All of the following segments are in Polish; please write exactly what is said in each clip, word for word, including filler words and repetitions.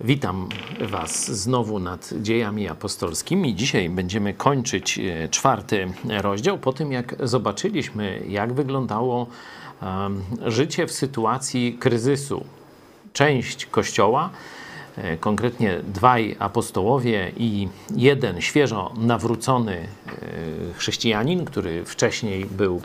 Witam Was znowu nad dziejami apostolskimi. Dzisiaj będziemy kończyć czwarty rozdział po tym, jak zobaczyliśmy, jak wyglądało um, życie w sytuacji kryzysu. Część Kościoła, konkretnie dwaj apostołowie i jeden świeżo nawrócony chrześcijanin, który wcześniej był,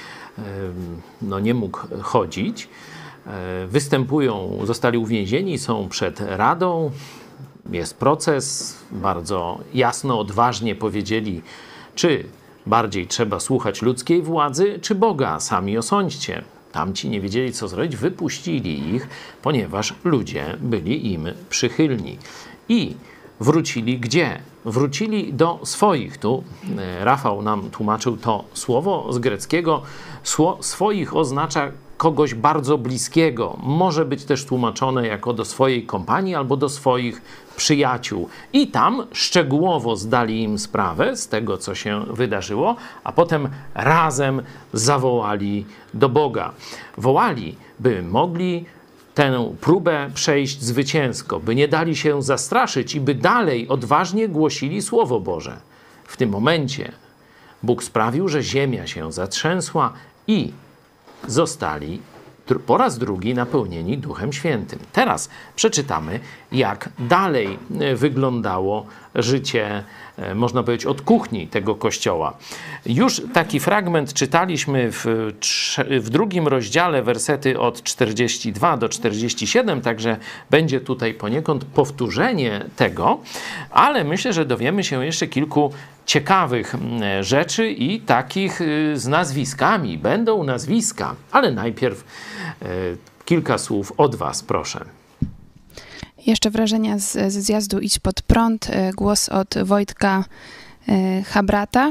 no nie mógł chodzić, występują, zostali uwięzieni, są przed radą, jest proces, bardzo jasno, odważnie powiedzieli, czy bardziej trzeba słuchać ludzkiej władzy, czy Boga, sami osądźcie. Tamci nie wiedzieli, co zrobić, wypuścili ich, ponieważ ludzie byli im przychylni. I wrócili gdzie? Wrócili do swoich. Tu Rafał nam tłumaczył to słowo z greckiego. Sło, swoich oznacza kogoś bardzo bliskiego. Może być też tłumaczone jako do swojej kompanii albo do swoich przyjaciół. I tam szczegółowo zdali im sprawę z tego, co się wydarzyło, a potem razem zawołali do Boga. Wołali, by mogli tę próbę przejść zwycięsko, by nie dali się zastraszyć i by dalej odważnie głosili Słowo Boże. W tym momencie Bóg sprawił, że ziemia się zatrzęsła i zostali po raz drugi napełnieni Duchem Świętym. Teraz przeczytamy, jak dalej wyglądało życie, można powiedzieć, od kuchni tego Kościoła. Już taki fragment czytaliśmy w, w drugim rozdziale, wersety od czterdziestego drugiego do czterdziestego siódmego, także będzie tutaj poniekąd powtórzenie tego, ale myślę, że dowiemy się jeszcze kilku ciekawych rzeczy i takich z nazwiskami. Będą nazwiska, ale najpierw e, kilka słów od Was, proszę. Jeszcze wrażenia z, z zjazdu Idź Pod Prąd, głos od Wojtka e, Habrata.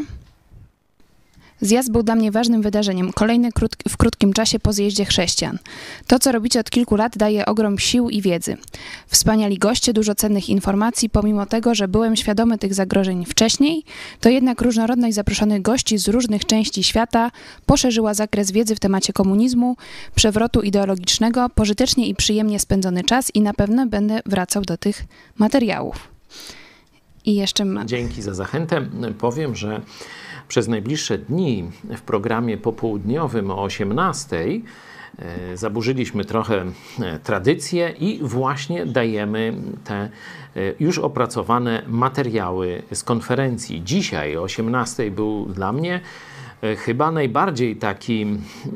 Zjazd był dla mnie ważnym wydarzeniem, kolejny krót, w krótkim czasie po zjeździe chrześcijan. To, co robicie od kilku lat, daje ogrom sił i wiedzy. Wspaniali goście, dużo cennych informacji, pomimo tego, że byłem świadomy tych zagrożeń wcześniej, to jednak różnorodność zaproszonych gości z różnych części świata poszerzyła zakres wiedzy w temacie komunizmu, przewrotu ideologicznego, pożytecznie i przyjemnie spędzony czas i na pewno będę wracał do tych materiałów. I jeszcze ma... Dzięki za zachętę. Powiem, że przez najbliższe dni w programie popołudniowym o osiemnastej zaburzyliśmy trochę tradycję i właśnie dajemy te już opracowane materiały z konferencji. Dzisiaj o osiemnastej był dla mnie chyba najbardziej taki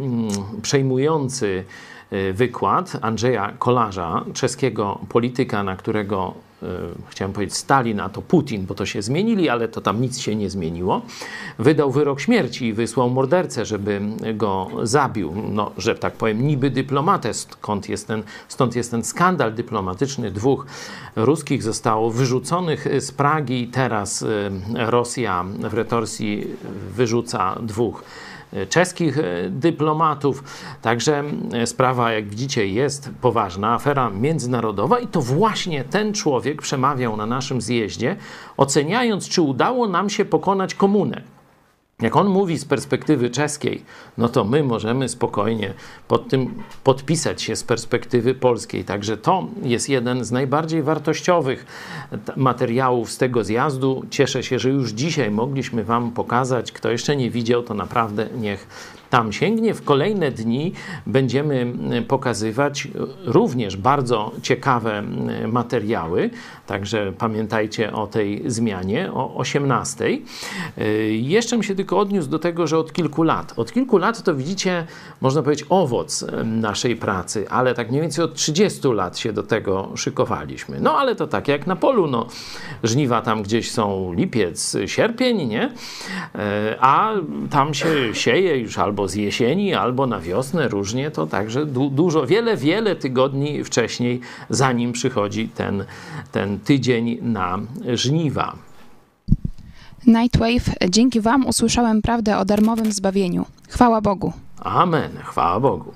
przejmujący wykład Andrzeja Kolarza, czeskiego polityka, na którego chciałem powiedzieć Stalin, a to Putin, bo to się zmienili, ale to tam nic się nie zmieniło. Wydał wyrok śmierci i wysłał mordercę, żeby go zabił. No, że tak powiem, niby dyplomatę. Skąd jest ten, stąd jest ten skandal dyplomatyczny. Dwóch ruskich zostało wyrzuconych z Pragi. Teraz Rosja w retorsji wyrzuca dwóch czeskich dyplomatów. Także sprawa, jak widzicie, jest poważna, afera międzynarodowa i to właśnie ten człowiek przemawiał na naszym zjeździe, oceniając, czy udało nam się pokonać komunę. Jak on mówi z perspektywy czeskiej, no to my możemy spokojnie pod tym podpisać się z perspektywy polskiej. Także to jest jeden z najbardziej wartościowych materiałów z tego zjazdu. Cieszę się, że już dzisiaj mogliśmy Wam pokazać. Kto jeszcze nie widział, to naprawdę niech tam sięgnie. W kolejne dni będziemy pokazywać również bardzo ciekawe materiały. Także pamiętajcie o tej zmianie o osiemnastej. Jeszcze mi się tylko odniósł do tego, że od kilku lat. Od kilku lat to widzicie, można powiedzieć, owoc naszej pracy, ale tak mniej więcej od trzydziestu lat się do tego szykowaliśmy. No ale to tak jak na polu, no żniwa tam gdzieś są lipiec, sierpień, nie? A tam się sieje już albo z jesieni, albo na wiosnę, różnie to także du dużo, wiele, wiele tygodni wcześniej, zanim przychodzi ten, ten tydzień na żniwa. Nightwave, dzięki Wam usłyszałem prawdę o darmowym zbawieniu. Chwała Bogu. Amen, chwała Bogu.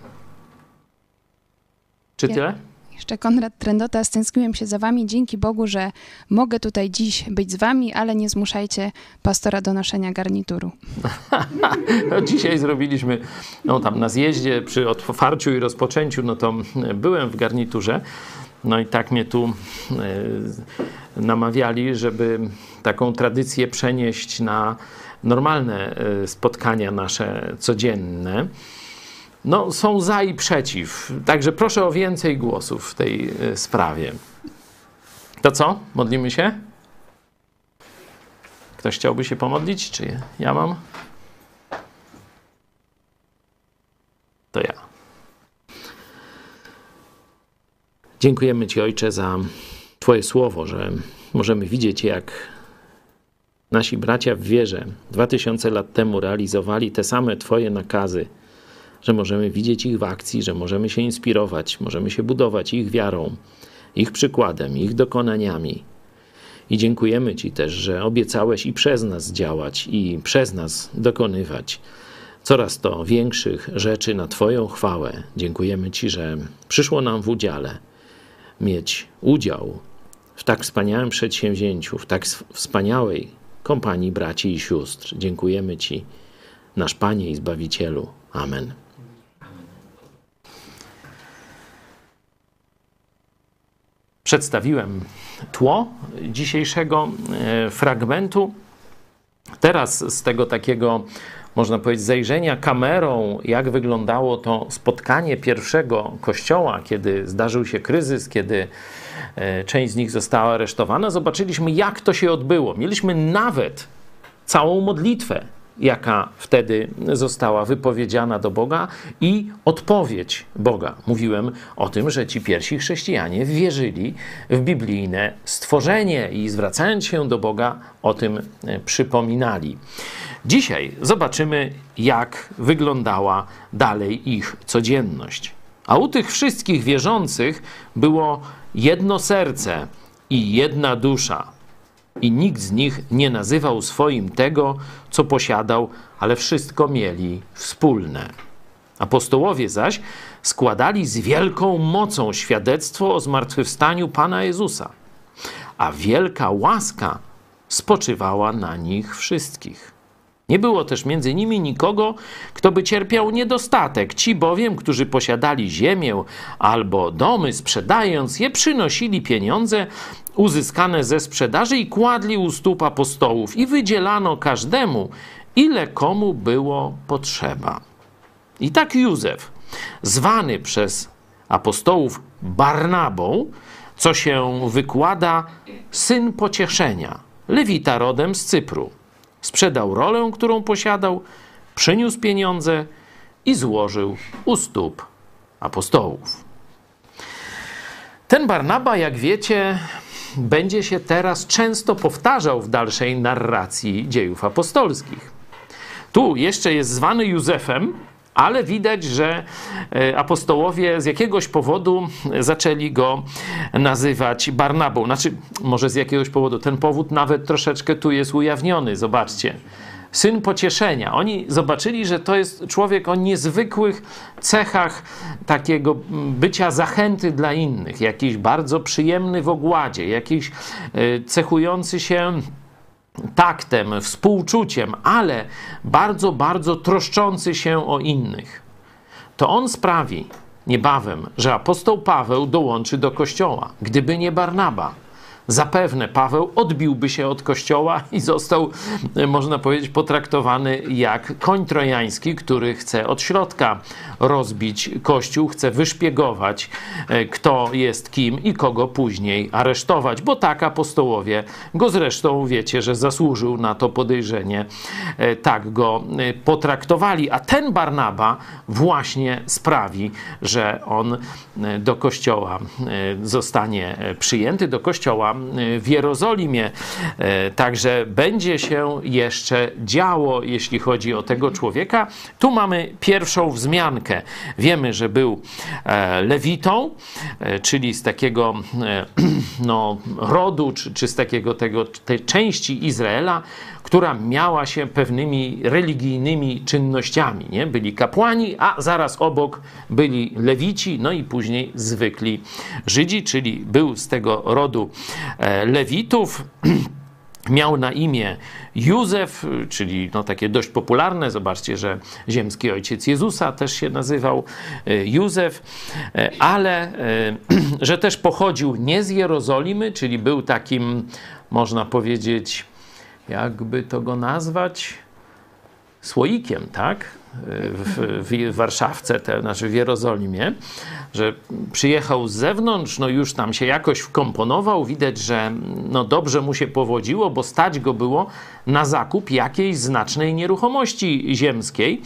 Czy Ja, tyle? jeszcze Konrad Trendota, stęskniłem się za Wami. Dzięki Bogu, że mogę tutaj dziś być z Wami, ale nie zmuszajcie pastora do noszenia garnituru. No, dzisiaj zrobiliśmy, no tam na zjeździe przy otwarciu i rozpoczęciu, no to byłem w garniturze. No i tak mnie tu namawiali, żeby taką tradycję przenieść na normalne spotkania nasze codzienne. No, są za i przeciw. Także proszę o więcej głosów w tej sprawie. To co? Modlimy się? Ktoś chciałby się pomodlić? Czy ja mam? To ja. Dziękujemy Ci, Ojcze, za Twoje słowo, że możemy widzieć, jak nasi bracia w wierze dwa tysiące lat temu realizowali te same Twoje nakazy, że możemy widzieć ich w akcji, że możemy się inspirować, możemy się budować ich wiarą, ich przykładem, ich dokonaniami. I dziękujemy Ci też, że obiecałeś i przez nas działać, i przez nas dokonywać coraz to większych rzeczy na Twoją chwałę. Dziękujemy Ci, że przyszło nam w udziale mieć udział w tak wspaniałym przedsięwzięciu, w tak wspaniałej kompanii braci i sióstr. Dziękujemy Ci, nasz Panie i Zbawicielu. Amen. Przedstawiłem tło dzisiejszego fragmentu. Teraz z tego takiego, można powiedzieć, zajrzenia kamerą, jak wyglądało to spotkanie pierwszego kościoła, kiedy zdarzył się kryzys, kiedy część z nich została aresztowana, zobaczyliśmy, jak to się odbyło. Mieliśmy nawet całą modlitwę, jaka wtedy została wypowiedziana do Boga i odpowiedź Boga. Mówiłem o tym, że ci pierwsi chrześcijanie wierzyli w biblijne stworzenie i zwracając się do Boga o tym przypominali. Dzisiaj zobaczymy, jak wyglądała dalej ich codzienność. A u tych wszystkich wierzących było jedno serce i jedna dusza. I nikt z nich nie nazywał swoim tego, co posiadał, ale wszystko mieli wspólne. Apostołowie zaś składali z wielką mocą świadectwo o zmartwychwstaniu Pana Jezusa, a wielka łaska spoczywała na nich wszystkich. Nie było też między nimi nikogo, kto by cierpiał niedostatek. Ci bowiem, którzy posiadali ziemię albo domy, sprzedając je, przynosili pieniądze uzyskane ze sprzedaży i kładli u stóp apostołów i wydzielano każdemu, ile komu było potrzeba. I tak Józef, zwany przez apostołów Barnabą, co się wykłada syn pocieszenia, Lewita rodem z Cypru, sprzedał rolę, którą posiadał, przyniósł pieniądze i złożył u stóp apostołów. Ten Barnaba, jak wiecie, będzie się teraz często powtarzał w dalszej narracji dziejów apostolskich. Tu jeszcze jest zwany Józefem, ale widać, że apostołowie z jakiegoś powodu zaczęli go nazywać Barnabą. Znaczy, może z jakiegoś powodu. Ten powód nawet troszeczkę tu jest ujawniony. Zobaczcie. Syn pocieszenia. Oni zobaczyli, że to jest człowiek o niezwykłych cechach takiego bycia zachęty dla innych. Jakiś bardzo przyjemny w ogładzie, jakiś cechujący się taktem, współczuciem, ale bardzo, bardzo troszczący się o innych. To on sprawi niebawem, że apostoł Paweł dołączy do Kościoła. Gdyby nie Barnaba, zapewne Paweł odbiłby się od Kościoła i został, można powiedzieć, potraktowany jak koń trojański, który chce od środka rozbić Kościół, chce wyszpiegować, kto jest kim i kogo później aresztować, bo tak apostołowie go zresztą, wiecie, że zasłużył na to podejrzenie, tak go potraktowali. A ten Barnaba właśnie sprawi, że on do Kościoła zostanie przyjęty, do Kościoła w Jerozolimie. Także będzie się jeszcze działo, jeśli chodzi o tego człowieka. Tu mamy pierwszą wzmiankę. Wiemy, że był lewitą, czyli z takiego no, rodu, czy, czy z takiego tego, tej części Izraela, która miała się pewnymi religijnymi czynnościami. Nie? Byli kapłani, a zaraz obok byli lewici, no i później zwykli Żydzi, czyli był z tego rodu lewitów. miał na imię Józef, czyli no takie dość popularne. Zobaczcie, że ziemski ojciec Jezusa też się nazywał Józef, ale że też pochodził nie z Jerozolimy, czyli był takim, można powiedzieć, jakby to go nazwać, słoikiem, tak? W, w Warszawce, te, znaczy w Jerozolimie, że przyjechał z zewnątrz, no już tam się jakoś wkomponował, widać, że no dobrze mu się powodziło, bo stać go było na zakup jakiejś znacznej nieruchomości ziemskiej,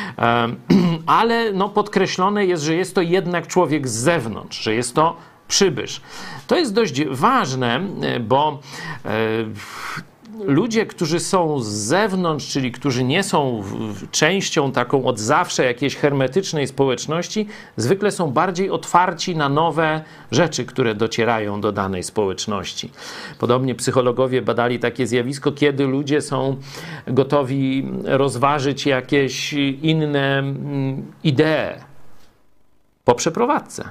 ale no podkreślone jest, że jest to jednak człowiek z zewnątrz, że jest to przybysz. To jest dość ważne, bo ludzie, którzy są z zewnątrz, czyli którzy nie są częścią taką od zawsze jakiejś hermetycznej społeczności, zwykle są bardziej otwarci na nowe rzeczy, które docierają do danej społeczności. Podobnie psychologowie badali takie zjawisko, kiedy ludzie są gotowi rozważyć jakieś inne idee po przeprowadzce.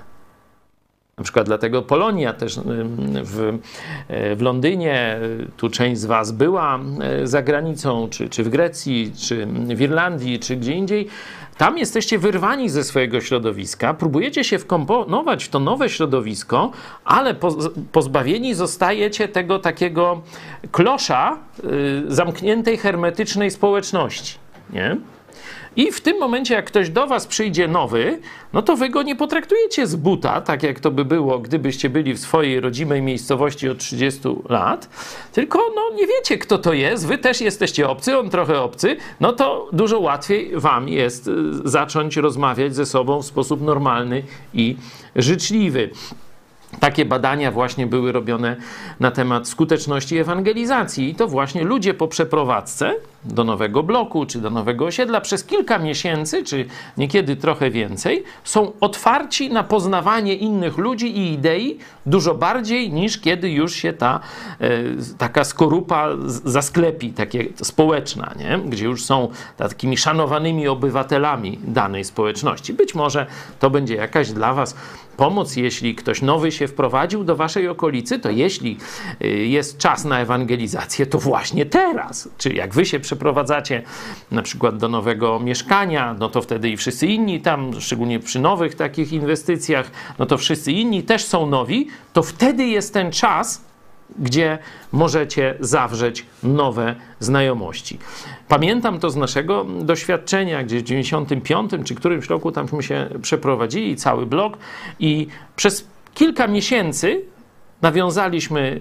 Na przykład dlatego Polonia też w, w Londynie, tu część z was była za granicą, czy, czy w Grecji, czy w Irlandii, czy gdzie indziej. Tam jesteście wyrwani ze swojego środowiska, próbujecie się wkomponować w to nowe środowisko, ale pozbawieni zostajecie tego takiego klosza zamkniętej, hermetycznej społeczności, nie? I w tym momencie, jak ktoś do was przyjdzie nowy, no to wy go nie potraktujecie z buta, tak jak to by było, gdybyście byli w swojej rodzimej miejscowości od trzydziestu lat, tylko no nie wiecie, kto to jest, wy też jesteście obcy, on trochę obcy, no to dużo łatwiej wam jest zacząć rozmawiać ze sobą w sposób normalny i życzliwy. Takie badania właśnie były robione na temat skuteczności ewangelizacji i to właśnie ludzie po przeprowadzce do nowego bloku czy do nowego osiedla przez kilka miesięcy, czy niekiedy trochę więcej, są otwarci na poznawanie innych ludzi i idei dużo bardziej niż kiedy już się ta e, taka skorupa zasklepi, takie społeczna, nie? Gdzie już są takimi szanowanymi obywatelami danej społeczności. Być może to będzie jakaś dla was pomoc, jeśli ktoś nowy się wprowadził do waszej okolicy, to jeśli jest czas na ewangelizację, to właśnie teraz. Czy jak wy się przeprowadzacie na przykład do nowego mieszkania, no to wtedy i wszyscy inni tam, szczególnie przy nowych takich inwestycjach, no to wszyscy inni też są nowi, to wtedy jest ten czas, gdzie możecie zawrzeć nowe znajomości. Pamiętam to z naszego doświadczenia, gdzie w dziewięćdziesiątym piątym czy którymś roku tamśmy się przeprowadzili, cały blok, i przez kilka miesięcy nawiązaliśmy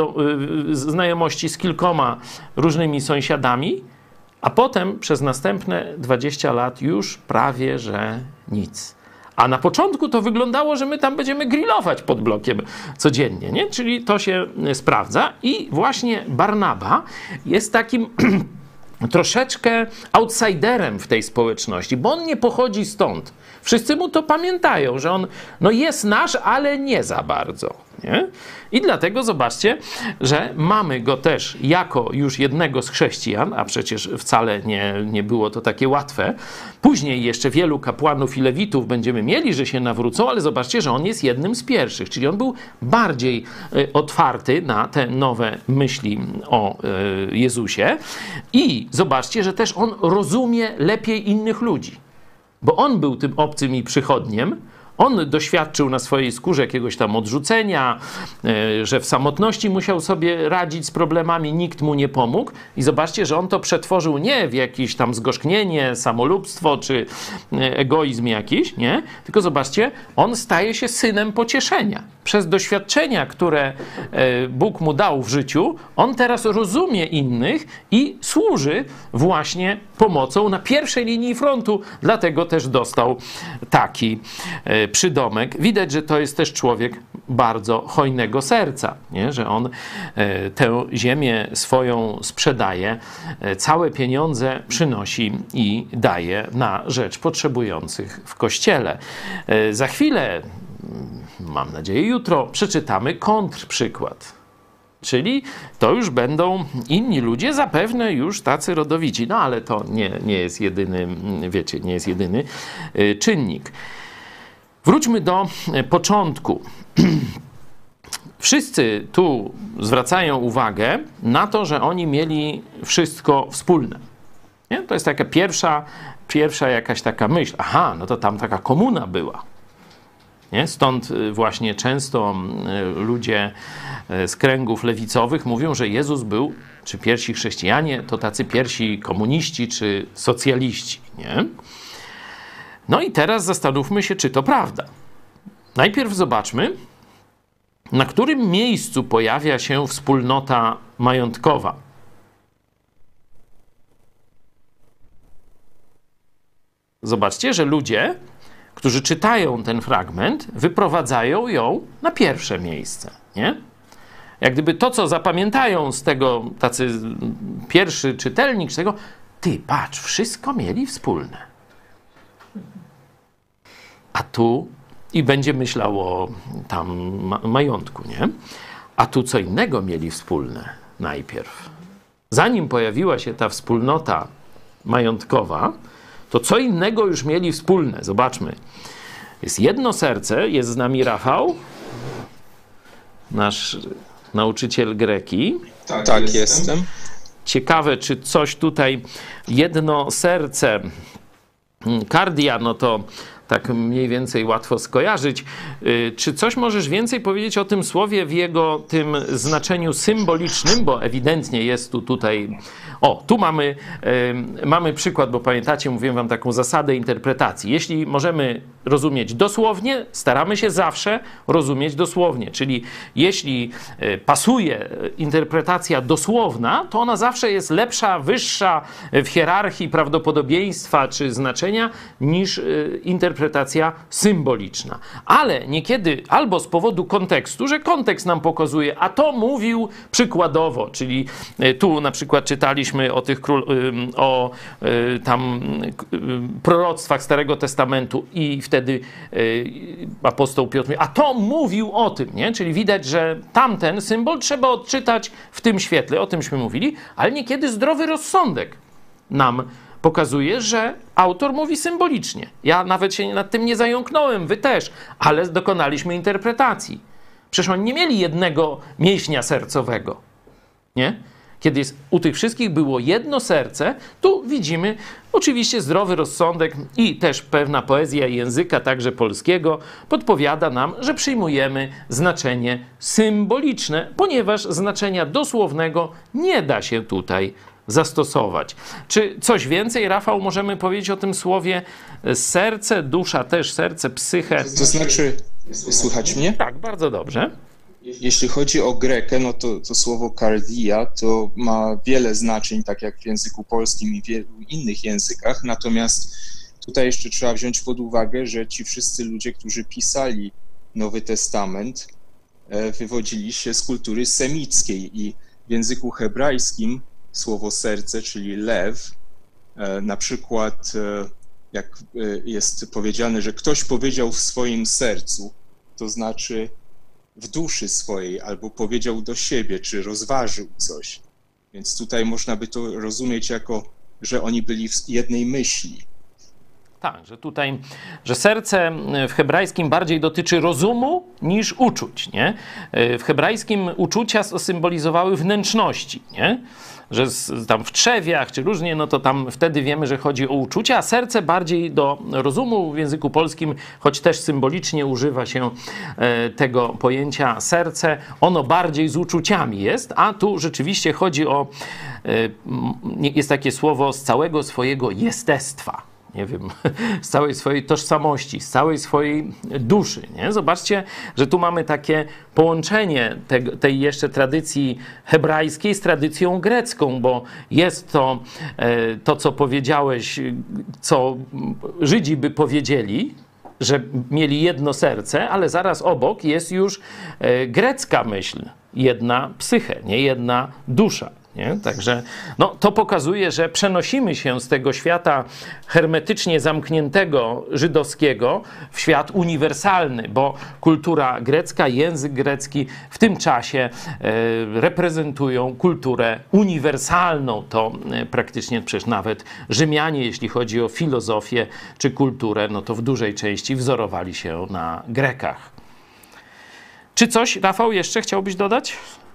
znajomości z kilkoma różnymi sąsiadami, a potem przez następne dwadzieścia lat już prawie że nic. A na początku to wyglądało, że my tam będziemy grillować pod blokiem codziennie, nie? Czyli to się sprawdza. I właśnie Barnaba jest takim troszeczkę outsiderem w tej społeczności, bo on nie pochodzi stąd. Wszyscy mu to pamiętają, że on no jest nasz, ale nie za bardzo. Nie? I dlatego zobaczcie, że mamy go też jako już jednego z chrześcijan, a przecież wcale nie, nie było to takie łatwe. Później jeszcze wielu kapłanów i lewitów będziemy mieli, że się nawrócą, ale zobaczcie, że on jest jednym z pierwszych, czyli on był bardziej y, otwarty na te nowe myśli o y, Jezusie. I zobaczcie, że też on rozumie lepiej innych ludzi, bo on był tym obcym i przychodniem. On doświadczył na swojej skórze jakiegoś tam odrzucenia, że w samotności musiał sobie radzić z problemami, nikt mu nie pomógł. I zobaczcie, że on to przetworzył nie w jakieś tam zgorzknienie, samolubstwo czy egoizm jakiś, nie? Tylko zobaczcie, on staje się synem pocieszenia. Przez doświadczenia, które Bóg mu dał w życiu, on teraz rozumie innych i służy właśnie pomocą na pierwszej linii frontu. Dlatego też dostał taki przydomek. Widać, że to jest też człowiek bardzo hojnego serca, nie? Że on e, tę ziemię swoją sprzedaje, e, całe pieniądze przynosi i daje na rzecz potrzebujących w Kościele. E, za chwilę, mam nadzieję jutro, przeczytamy kontrprzykład. Czyli to już będą inni ludzie, zapewne już tacy rodowici. No ale to nie, nie jest jedyny, wiecie, nie jest jedyny czynnik. Wróćmy do początku. wszyscy tu zwracają uwagę na to, że oni mieli wszystko wspólne. Nie? To jest taka pierwsza, pierwsza jakaś taka myśl. Aha, no to tam taka komuna była. Nie? Stąd właśnie często ludzie z kręgów lewicowych mówią, że Jezus był, czy pierwsi chrześcijanie, to tacy pierwsi komuniści, czy socjaliści. Nie? No i teraz zastanówmy się, czy to prawda. Najpierw zobaczmy, na którym miejscu pojawia się wspólnota majątkowa. Zobaczcie, że ludzie, którzy czytają ten fragment, wyprowadzają ją na pierwsze miejsce, nie? Jak gdyby to, co zapamiętają z tego tacy pierwszy czytelnik, z tego, ty, patrz, wszystko mieli wspólne. A tu, i będzie myślał o tam ma- majątku, nie? A tu co innego mieli wspólne najpierw. Zanim pojawiła się ta wspólnota majątkowa, to co innego już mieli wspólne. Zobaczmy. Jest jedno serce, jest z nami Rafał, nasz nauczyciel greki. Tak, tak jestem. Ciekawe, czy coś tutaj, jedno serce, kardia, no to tak mniej więcej łatwo skojarzyć. Czy coś możesz więcej powiedzieć o tym słowie w jego tym znaczeniu symbolicznym, bo ewidentnie jest tu tutaj... O, tu mamy, y, mamy przykład, bo pamiętacie, mówiłem wam taką zasadę interpretacji. Jeśli możemy rozumieć dosłownie, staramy się zawsze rozumieć dosłownie. Czyli jeśli y, pasuje interpretacja dosłowna, to ona zawsze jest lepsza, wyższa w hierarchii prawdopodobieństwa czy znaczenia niż y, interpretacja symboliczna. Ale niekiedy albo z powodu kontekstu, że kontekst nam pokazuje, a to mówił przykładowo, czyli y, tu na przykład czytaliśmy o tych król, o tam proroctwach Starego Testamentu i wtedy apostoł Piotr mówi, a to mówił o tym, nie? Czyli widać, że tamten symbol trzeba odczytać w tym świetle, o tymśmy mówili, ale niekiedy zdrowy rozsądek nam pokazuje, że autor mówi symbolicznie. Ja nawet się nad tym nie zająknąłem, wy też, ale dokonaliśmy interpretacji. Przecież oni nie mieli jednego mięśnia sercowego, nie? Kiedy jest, u tych wszystkich było jedno serce, tu widzimy oczywiście zdrowy rozsądek i też pewna poezja języka, także polskiego, podpowiada nam, że przyjmujemy znaczenie symboliczne, ponieważ znaczenia dosłownego nie da się tutaj zastosować. Czy coś więcej, Rafał, możemy powiedzieć o tym słowie serce, dusza też, serce, psyche? To znaczy, słychać mnie? Tak, bardzo dobrze. Jeśli chodzi o Grekę, no to, to słowo kardia to ma wiele znaczeń, tak jak w języku polskim i w wielu innych językach, natomiast tutaj jeszcze trzeba wziąć pod uwagę, że ci wszyscy ludzie, którzy pisali Nowy Testament, wywodzili się z kultury semickiej i w języku hebrajskim słowo serce, czyli lew, na przykład jak jest powiedziane, że ktoś powiedział w swoim sercu, to znaczy w duszy swojej, albo powiedział do siebie, czy rozważył coś. Więc tutaj można by to rozumieć jako, że oni byli w jednej myśli. Tak, że tutaj, że serce w hebrajskim bardziej dotyczy rozumu niż uczuć, nie? W hebrajskim uczucia symbolizowały wnętrzności, nie? Że z, tam w trzewiach czy różnie, no to tam wtedy wiemy, że chodzi o uczucia, a serce bardziej do rozumu. W języku polskim, choć też symbolicznie używa się e, tego pojęcia serce, ono bardziej z uczuciami jest, a tu rzeczywiście chodzi o, e, jest takie słowo z całego swojego jestestwa. Nie wiem, z całej swojej tożsamości, z całej swojej duszy. Nie? Zobaczcie, że tu mamy takie połączenie te, tej jeszcze tradycji hebrajskiej z tradycją grecką, bo jest to, e, to co powiedziałeś, co Żydzi by powiedzieli, że mieli jedno serce, ale zaraz obok jest już e, grecka myśl, jedna psyche, nie jedna dusza. Nie? Także no, to pokazuje, że przenosimy się z tego świata hermetycznie zamkniętego żydowskiego w świat uniwersalny, bo kultura grecka, język grecki w tym czasie e, reprezentują kulturę uniwersalną. To e, praktycznie przecież nawet Rzymianie, jeśli chodzi o filozofię czy kulturę, no to w dużej części wzorowali się na Grekach. Czy coś, Rafał, jeszcze chciałbyś dodać?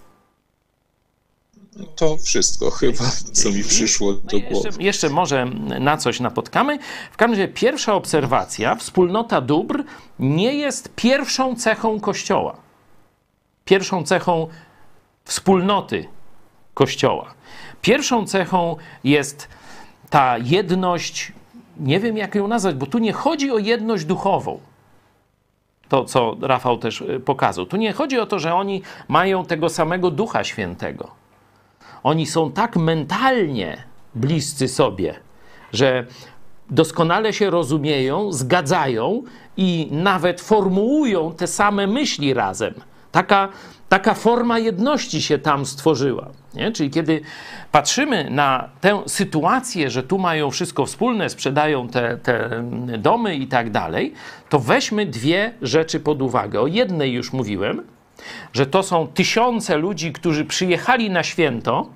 To wszystko chyba, co mi przyszło do No głowy. jeszcze, jeszcze może na coś napotkamy. W każdym razie pierwsza obserwacja, wspólnota dóbr nie jest pierwszą cechą Kościoła. Pierwszą cechą wspólnoty Kościoła. Pierwszą cechą jest ta jedność, nie wiem jak ją nazwać, bo tu nie chodzi o jedność duchową. To, co Rafał też pokazał. Tu nie chodzi o to, że oni mają tego samego Ducha Świętego. Oni są tak mentalnie bliscy sobie, że doskonale się rozumieją, zgadzają i nawet formułują te same myśli razem. Taka, taka forma jedności się tam stworzyła. Nie? Czyli kiedy patrzymy na tę sytuację, że tu mają wszystko wspólne, sprzedają te, te domy i tak dalej, to weźmy dwie rzeczy pod uwagę. O jednej już mówiłem, że to są tysiące ludzi, którzy przyjechali na święto,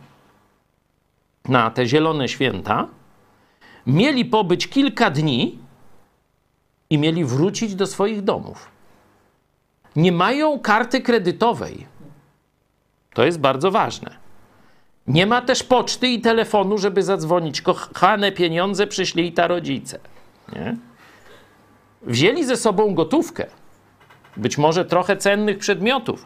na te zielone święta, mieli pobyć kilka dni i mieli wrócić do swoich domów. Nie mają karty kredytowej. To jest bardzo ważne. Nie ma też poczty i telefonu, żeby zadzwonić. Kochane pieniądze przyślij ta rodzice. Nie? Wzięli ze sobą gotówkę. Być może trochę cennych przedmiotów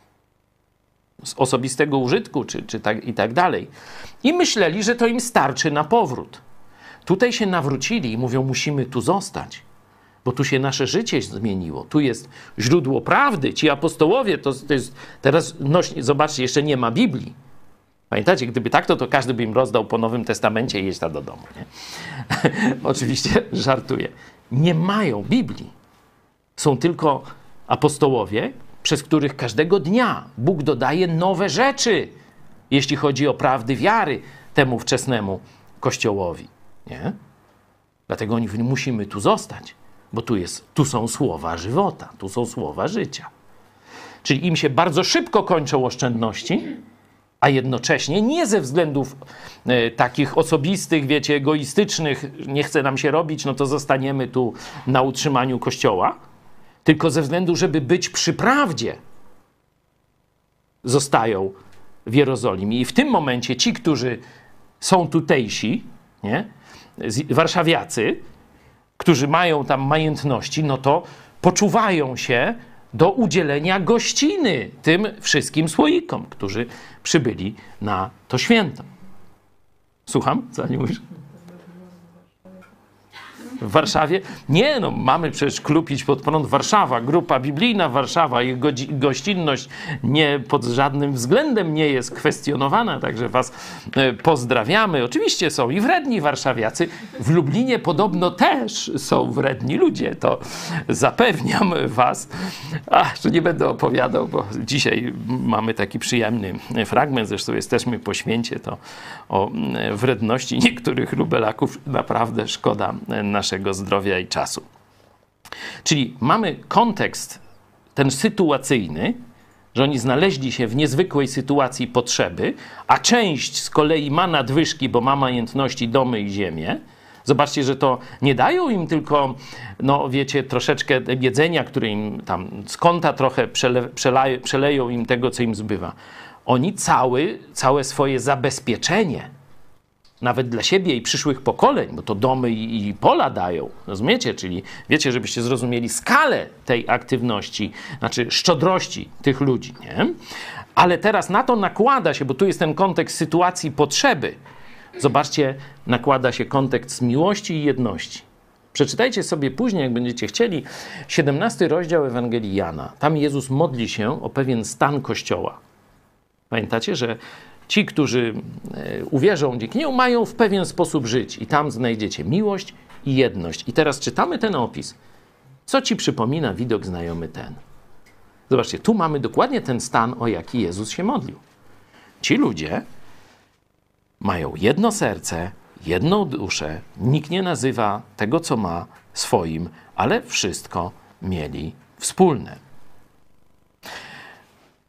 z osobistego użytku czy, czy tak, i tak dalej. I myśleli, że to im starczy na powrót. Tutaj się nawrócili i mówią, musimy tu zostać, bo tu się nasze życie zmieniło. Tu jest źródło prawdy. Ci apostołowie, to, to jest teraz, no, zobaczcie, jeszcze nie ma Biblii. Pamiętacie, gdyby tak, to, to każdy by im rozdał po Nowym Testamencie i jeść tam do domu. Nie? Oczywiście żartuję. Nie mają Biblii. Są tylko apostołowie, przez których każdego dnia Bóg dodaje nowe rzeczy, jeśli chodzi o prawdy wiary temu wczesnemu Kościołowi. Nie? Dlatego oni mówią, musimy tu zostać, bo tu, jest, tu są słowa żywota, tu są słowa życia. Czyli im się bardzo szybko kończą oszczędności, a jednocześnie nie ze względów e, takich osobistych, wiecie, egoistycznych, nie chce nam się robić, no to zostaniemy tu na utrzymaniu Kościoła, tylko ze względu, żeby być przy prawdzie, zostają w Jerozolimie. I w tym momencie ci, którzy są tutejsi, nie, warszawiacy, którzy mają tam majątności, no to poczuwają się do udzielenia gościny tym wszystkim słoikom, którzy przybyli na to święto. Słucham? Co nie mówisz? W Warszawie? Nie, no mamy przecież klub Idź Pod Prąd Warszawa, grupa biblijna Warszawa, ich gościnność nie pod żadnym względem nie jest kwestionowana, także was pozdrawiamy. Oczywiście są i wredni warszawiacy. W Lublinie podobno też są wredni ludzie, to zapewniam was. Ach, że nie będę opowiadał, bo dzisiaj mamy taki przyjemny fragment, zresztą jesteśmy po święcie, to o wredności niektórych lubelaków naprawdę szkoda naszego zdrowia i czasu. Czyli mamy kontekst ten sytuacyjny, że oni znaleźli się w niezwykłej sytuacji potrzeby, a część z kolei ma nadwyżki, bo ma majątności, domy i ziemię. Zobaczcie, że to nie dają im tylko, no wiecie, troszeczkę jedzenia, które im tam z konta trochę przele, przelają, przeleją im tego, co im zbywa. Oni cały, całe swoje zabezpieczenie, nawet dla siebie i przyszłych pokoleń, bo to domy i, i pola dają, rozumiecie? Czyli wiecie, żebyście zrozumieli skalę tej aktywności, znaczy szczodrości tych ludzi, nie? Ale teraz na to nakłada się, bo tu jest ten kontekst sytuacji potrzeby. Zobaczcie, nakłada się kontekst miłości i jedności. Przeczytajcie sobie później, jak będziecie chcieli, siedemnasty rozdział Ewangelii Jana. Tam Jezus modli się o pewien stan Kościoła. Pamiętacie, że ci, którzy uwierzą dzięki niemu, mają w pewien sposób żyć i tam znajdziecie miłość i jedność. I teraz czytamy ten opis. Co ci przypomina widok znajomy ten? Zobaczcie, tu mamy dokładnie ten stan, o jaki Jezus się modlił. Ci ludzie mają jedno serce, jedną duszę, nikt nie nazywa tego, co ma, swoim, ale wszystko mieli wspólne.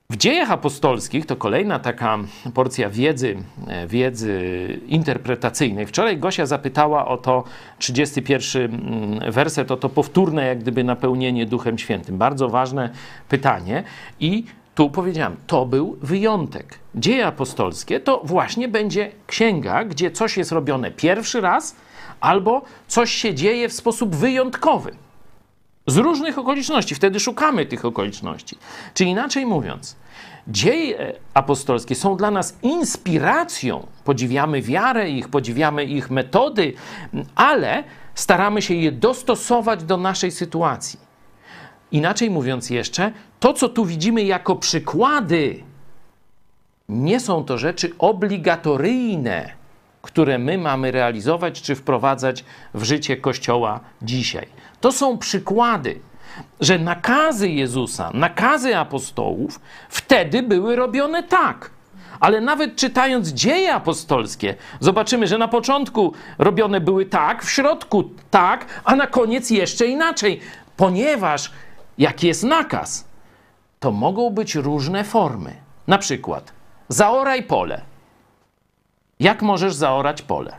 W Dziejach Apostolskich to kolejna taka porcja wiedzy, wiedzy interpretacyjnej. Wczoraj Gosia zapytała o to, trzydziesty pierwszy werset, o to powtórne jak gdyby napełnienie Duchem Świętym. Bardzo ważne pytanie i tu powiedziałem, to był wyjątek. Dzieje apostolskie to właśnie będzie księga, gdzie coś jest robione pierwszy raz albo coś się dzieje w sposób wyjątkowy. Z różnych okoliczności. Wtedy szukamy tych okoliczności. Czy inaczej mówiąc, dzieje apostolskie są dla nas inspiracją. Podziwiamy wiarę ich, podziwiamy ich metody, ale staramy się je dostosować do naszej sytuacji. Inaczej mówiąc jeszcze, to co tu widzimy jako przykłady, nie są to rzeczy obligatoryjne, które my mamy realizować czy wprowadzać w życie Kościoła dzisiaj. To są przykłady, że nakazy Jezusa, nakazy apostołów wtedy były robione tak. Ale nawet czytając dzieje apostolskie, zobaczymy, że na początku robione były tak, w środku tak, a na koniec jeszcze inaczej. Ponieważ jaki jest nakaz, to mogą być różne formy. Na przykład zaoraj pole. Jak możesz zaorać pole?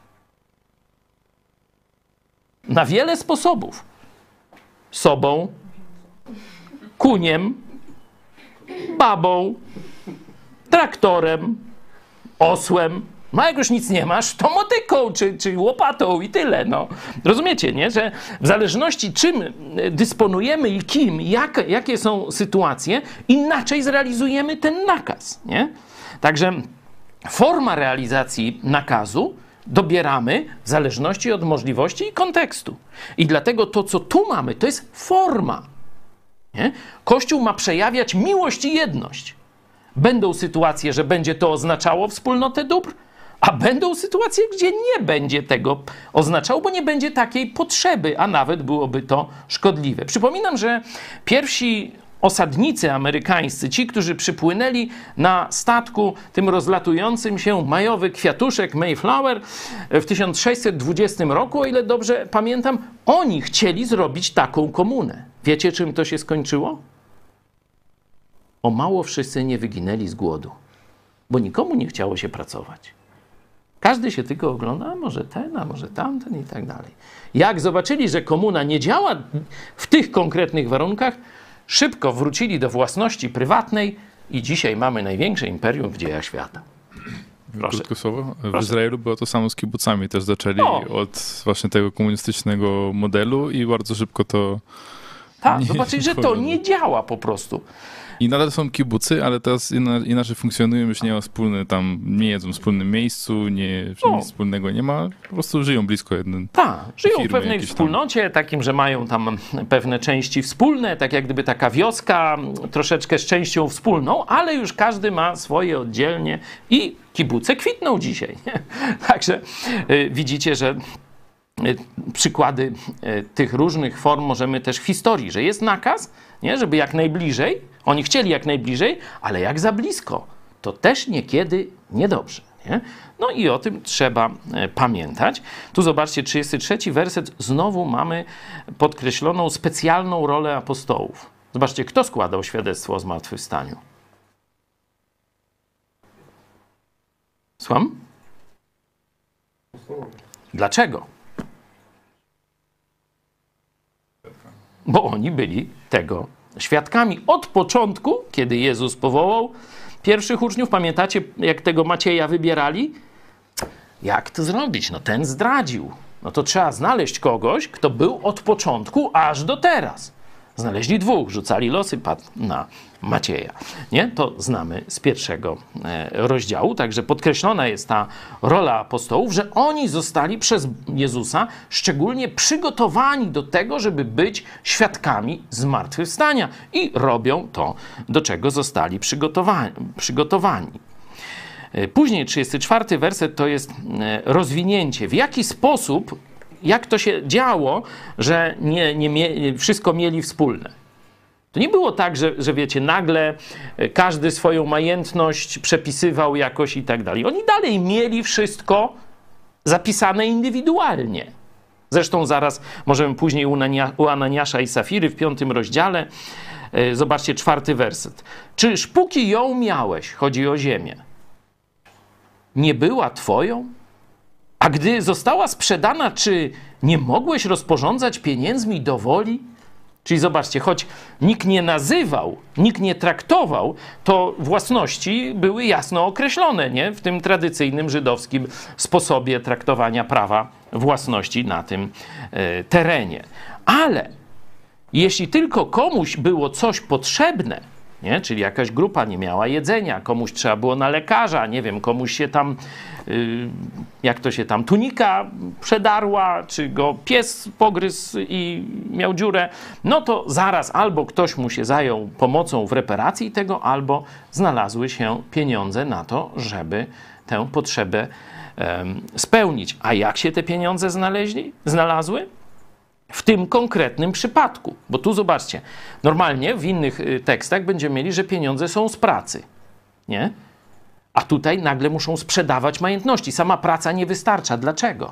Na wiele sposobów. Sobą, kuniem, babą, traktorem, osłem. No jak już nic nie masz, to motyką czy, czy łopatą i tyle. No. Rozumiecie, nie? Że w zależności czym dysponujemy i kim, jak, jakie są sytuacje, inaczej zrealizujemy ten nakaz. Nie? Także forma realizacji nakazu dobieramy w zależności od możliwości i kontekstu. I dlatego to, co tu mamy, to jest forma. Nie? Kościół ma przejawiać miłość i jedność. Będą sytuacje, że będzie to oznaczało wspólnotę dóbr, a będą sytuacje, gdzie nie będzie tego oznaczało, bo nie będzie takiej potrzeby, a nawet byłoby to szkodliwe. Przypominam, że pierwsi osadnicy amerykańscy, ci, którzy przypłynęli na statku tym rozlatującym się majowy kwiatuszek Mayflower w tysiąc sześćset dwudziestym roku, o ile dobrze pamiętam, oni chcieli zrobić taką komunę. Wiecie, czym to się skończyło? O mało wszyscy nie wyginęli z głodu, bo nikomu nie chciało się pracować. Każdy się tylko ogląda, a może ten, a może tamten i tak dalej. Jak zobaczyli, że komuna nie działa w tych konkretnych warunkach, szybko wrócili do własności prywatnej i dzisiaj mamy największe imperium w dziejach świata. Proszę. Krótko słowo. W Proszę. Izraelu było to samo z kibucami. Też zaczęli O. od właśnie tego komunistycznego modelu i bardzo szybko to... Tak, nie zobaczyli, że to powodzi. nie działa po prostu. I nadal są kibucy, ale teraz inna, inaczej funkcjonują, już nie ma wspólne tam, nie jedzą w wspólnym miejscu, nie, O. nic wspólnego nie ma, po prostu żyją blisko jeden. Tak, żyją w firmy pewnej jakieś tam. wspólnocie, takim, że mają tam pewne części wspólne, tak jak gdyby taka wioska troszeczkę z częścią wspólną, ale już każdy ma swoje oddzielnie i kibuce kwitną dzisiaj. Nie? Także y, widzicie, że y, przykłady y, tych różnych form możemy też w historii, że jest nakaz, nie? Żeby jak najbliżej, oni chcieli jak najbliżej, ale jak za blisko, to też niekiedy niedobrze. Nie? No i o tym trzeba e, pamiętać. Tu zobaczcie, trzydziesty trzeci werset, znowu mamy podkreśloną specjalną rolę apostołów. Zobaczcie, kto składał świadectwo o zmartwychwstaniu? Słucham? Dlaczego? Bo oni byli tego świadkami od początku, kiedy Jezus powołał pierwszych uczniów. Pamiętacie, jak tego Macieja wybierali? Jak to zrobić? No ten zdradził. No to trzeba znaleźć kogoś, kto był od początku aż do teraz. Znaleźli dwóch, rzucali losy, padł na Macieja. Nie? To znamy z pierwszego e, rozdziału. Także podkreślona jest ta rola apostołów, że oni zostali przez Jezusa szczególnie przygotowani do tego, żeby być świadkami zmartwychwstania. I robią to, do czego zostali przygotowani. przygotowani. Później trzydziesty czwarty werset to jest rozwinięcie. W jaki sposób, jak to się działo, że nie, nie mie- wszystko mieli wspólne. To nie było tak, że, że wiecie, nagle każdy swoją majętność przepisywał jakoś i tak dalej. Oni dalej mieli wszystko zapisane indywidualnie. Zresztą zaraz możemy później u, Anania, u Ananiasza i Safiry w piątym rozdziale Zobaczcie, czwarty werset. Czyż póki ją miałeś, chodzi o ziemię, nie była twoją? A gdy została sprzedana, czy nie mogłeś rozporządzać pieniędzmi do woli? Czyli zobaczcie, choć nikt nie nazywał, nikt nie traktował, to własności były jasno określone, nie? W tym tradycyjnym żydowskim sposobie traktowania prawa własności na tym e, terenie. Ale jeśli tylko komuś było coś potrzebne, nie? Czyli jakaś grupa nie miała jedzenia, komuś trzeba było na lekarza, nie wiem, komuś się tam, yy, jak to się tam, tunika przedarła, czy go pies pogryzł i miał dziurę, no to zaraz albo ktoś mu się zajął pomocą w reparacji tego, albo znalazły się pieniądze na to, żeby tę potrzebę yy, spełnić. A jak się te pieniądze znaleźli? znalazły? W tym konkretnym przypadku. Bo tu zobaczcie, normalnie w innych tekstach będziemy mieli, że pieniądze są z pracy, nie? A tutaj nagle muszą sprzedawać majątności. Sama praca nie wystarcza. Dlaczego?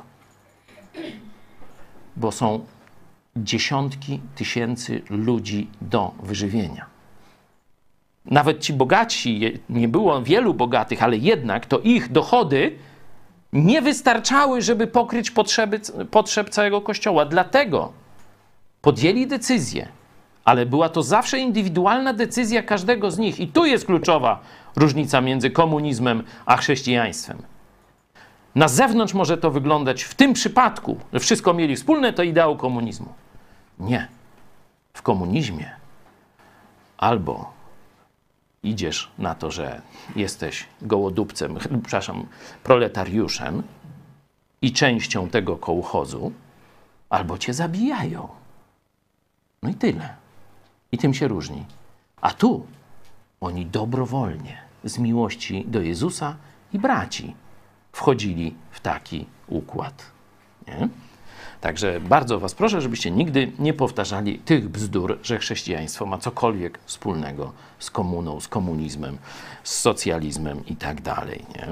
Bo są dziesiątki tysięcy ludzi do wyżywienia. Nawet ci bogaci, nie było wielu bogatych, ale jednak to ich dochody nie wystarczały, żeby pokryć potrzeby, potrzeb całego Kościoła. Dlatego podjęli decyzję, ale była to zawsze indywidualna decyzja każdego z nich. I tu jest kluczowa różnica między komunizmem a chrześcijaństwem. Na zewnątrz może to wyglądać w tym przypadku, że wszystko mieli wspólne, to ideał komunizmu. Nie. W komunizmie albo idziesz na to, że jesteś gołodupcem, przepraszam, proletariuszem i częścią tego kołchozu, albo cię zabijają. No i tyle. I tym się różni. A tu oni dobrowolnie, z miłości do Jezusa i braci, wchodzili w taki układ. Nie? Także bardzo was proszę, żebyście nigdy nie powtarzali tych bzdur, że chrześcijaństwo ma cokolwiek wspólnego z komuną, z komunizmem, z socjalizmem i tak dalej. Nie?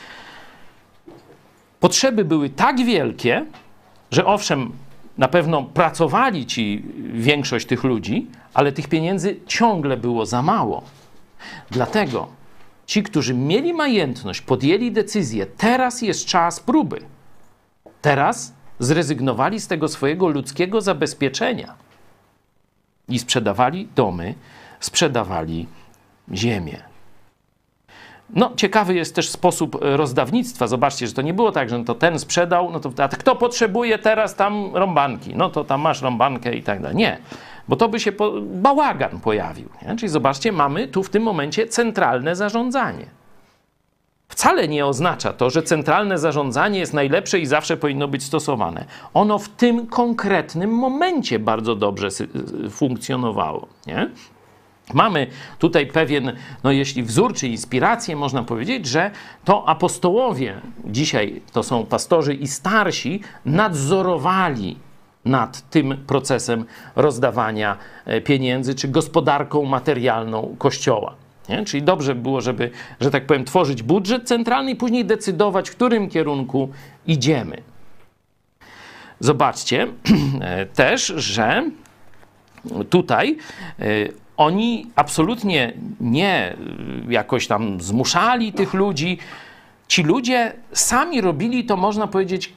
Potrzeby były tak wielkie, że owszem, na pewno pracowali ci większość tych ludzi, ale tych pieniędzy ciągle było za mało. Dlatego ci, którzy mieli majętność, podjęli decyzję, teraz jest czas próby. Teraz zrezygnowali z tego swojego ludzkiego zabezpieczenia i sprzedawali domy, sprzedawali ziemię. No, ciekawy jest też sposób rozdawnictwa. Zobaczcie, że to nie było tak, że to ten sprzedał, no to a kto potrzebuje teraz tam rąbanki? No to tam masz rąbankę i tak dalej. Nie, bo to by się po, bałagan pojawił. Nie? Czyli zobaczcie, mamy tu w tym momencie centralne zarządzanie. Wcale nie oznacza to, że centralne zarządzanie jest najlepsze i zawsze powinno być stosowane. Ono w tym konkretnym momencie bardzo dobrze funkcjonowało. Nie? Mamy tutaj pewien, no jeśli wzór czy inspirację, można powiedzieć, że to apostołowie, dzisiaj to są pastorzy i starsi, nadzorowali nad tym procesem rozdawania pieniędzy czy gospodarką materialną Kościoła. Nie? Czyli dobrze było, żeby, że tak powiem, tworzyć budżet centralny i później decydować, w którym kierunku idziemy. Zobaczcie też, że tutaj oni absolutnie nie jakoś tam zmuszali tych ludzi. Ci ludzie sami robili to, można powiedzieć,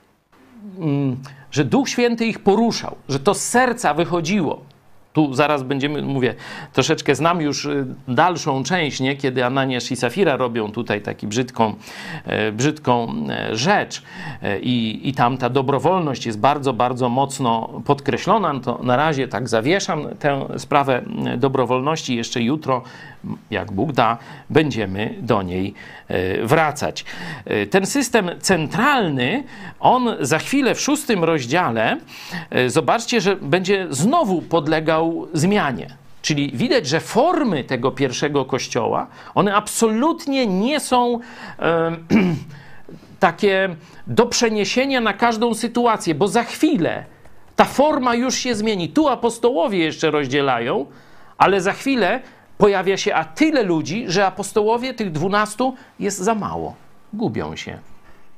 że Duch Święty ich poruszał, że to z serca wychodziło. Tu zaraz będziemy, mówię, troszeczkę znam już dalszą część, nie? Kiedy Ananiasz i Safira robią tutaj taką brzydką, e, brzydką rzecz e, i, i tam ta dobrowolność jest bardzo, bardzo mocno podkreślona. No to na razie tak zawieszam tę sprawę dobrowolności. Jeszcze jutro, jak Bóg da, będziemy do niej e, wracać. E, ten system centralny, on za chwilę w szóstym rozdziale, e, zobaczcie, że będzie znowu podlegał zmianie. Czyli widać, że formy tego pierwszego kościoła, one absolutnie nie są e, takie do przeniesienia na każdą sytuację, bo za chwilę ta forma już się zmieni. Tu apostołowie jeszcze rozdzielają, ale za chwilę pojawia się a tyle ludzi, że apostołowie tych dwunastu jest za mało. Gubią się.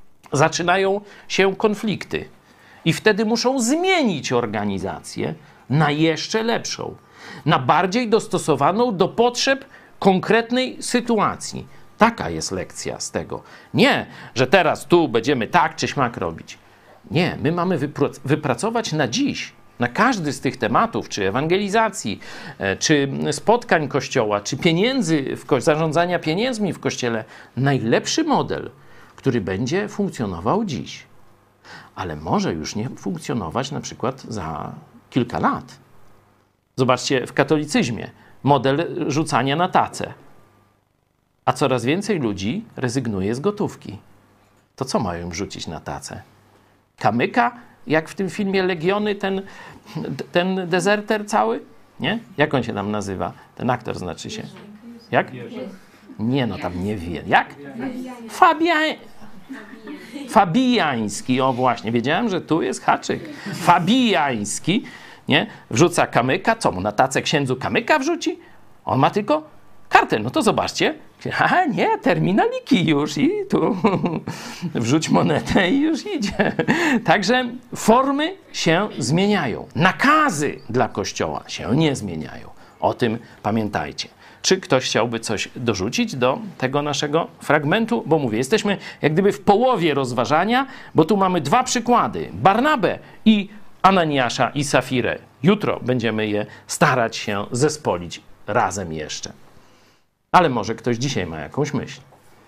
Zaczynają się konflikty. I wtedy muszą zmienić organizację, na jeszcze lepszą, na bardziej dostosowaną do potrzeb konkretnej sytuacji. Taka jest lekcja z tego. Nie, że teraz tu będziemy tak czy śmak robić. Nie, my mamy wypr- wypracować na dziś, na każdy z tych tematów, czy ewangelizacji, czy spotkań Kościoła, czy pieniędzy, w ko- zarządzania pieniędzmi w Kościele, najlepszy model, który będzie funkcjonował dziś. Ale może już nie funkcjonować na przykład za kilka lat. Zobaczcie, w katolicyzmie model rzucania na tacę. A coraz więcej ludzi rezygnuje z gotówki. To co mają wrzucić na tacę? Kamyka? Jak w tym filmie Legiony, ten, ten dezerter cały? Nie? Jak on się tam nazywa? Ten aktor znaczy się. Jak? Nie, no tam nie wie. Jak? Fabian... Fabijański, o właśnie, wiedziałem, że tu jest haczyk. Fabijański, nie? Wrzuca kamyka, co mu na tacę księdzu kamyka wrzuci? On ma tylko kartę, no to zobaczcie. A nie, terminaliki już i tu wrzuć monetę i już idzie. Także formy się zmieniają. Nakazy dla Kościoła się nie zmieniają. O tym pamiętajcie. Czy ktoś chciałby coś dorzucić do tego naszego fragmentu? Bo mówię, jesteśmy jak gdyby w połowie rozważania, bo tu mamy dwa przykłady. Barnabę i Ananiasza i Safirę. Jutro będziemy je starać się zespolić razem jeszcze. Ale może ktoś dzisiaj ma jakąś myśl.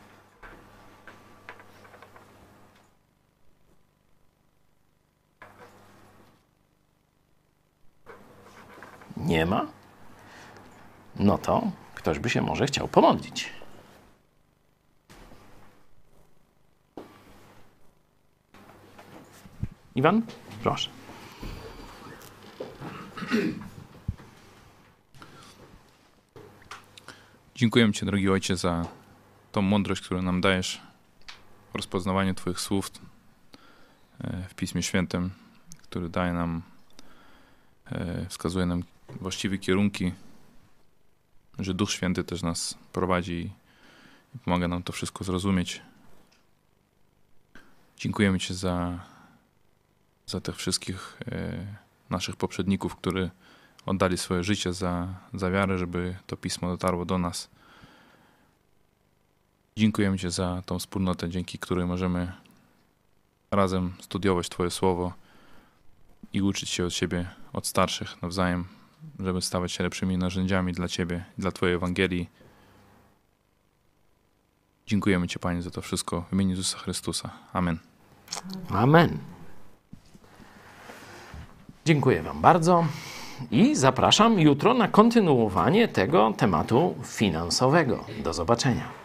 Nie ma? No to ktoś by się może chciał pomodlić. Iwan? Proszę. Dziękuję Ci, drogi Ojcze, za tą mądrość, którą nam dajesz w rozpoznawaniu Twoich słów w Piśmie Świętym, który daje nam, wskazuje nam właściwe kierunki, że Duch Święty też nas prowadzi i pomaga nam to wszystko zrozumieć. Dziękujemy Ci za, za tych wszystkich naszych poprzedników, którzy oddali swoje życie za, za wiarę, żeby to Pismo dotarło do nas. Dziękujemy Ci za tą wspólnotę, dzięki której możemy razem studiować Twoje Słowo i uczyć się od siebie, od starszych nawzajem, żeby stawać się lepszymi narzędziami dla Ciebie, dla Twojej Ewangelii. Dziękujemy Ci, Panie, za to wszystko w imieniu Jezusa Chrystusa. Amen. Amen. Dziękuję Wam bardzo i zapraszam jutro na kontynuowanie tego tematu finansowego. Do zobaczenia.